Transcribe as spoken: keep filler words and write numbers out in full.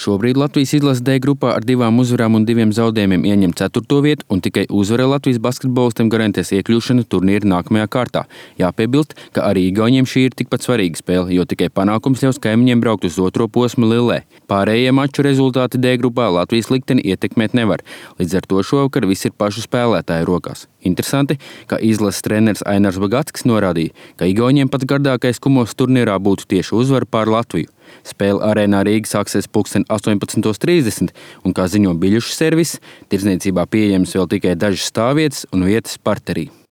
Šobrīd Latvijas izlase D grupā ar divām uzvarām un diviem zaudējumiem ieņem ceturto vietu, un tikai uzvara Latvijas basketbolistiem garantēs iekļūšanu turnīra nākamajā kārtā. Jāpiebilst, ka arī igauniem šī ir tikpat svarīga spēle, jo tikai panākums ļaus kaimiņiem braukt uz otro posmu Lillē. Pārējie maču rezultāti D grupā Latvijas likteni ietekmēt nevar. Līdz ar to šovakar viss ir pašu spēlētāju rokās. Interesanti, ka izlases treneris Ainars Bagatskis norādīja, ka igauniem pats gardākais kumos turnīrā būtu tieši uzvara pār Latviju. Spēle Arēnā Rīga sāksies pulksten astoņpadsmit trīsdesmit, un, kā ziņo biļešu servis, tirdzniecībā pieejams vēl tikai dažas stāvvietas un vietas parterī.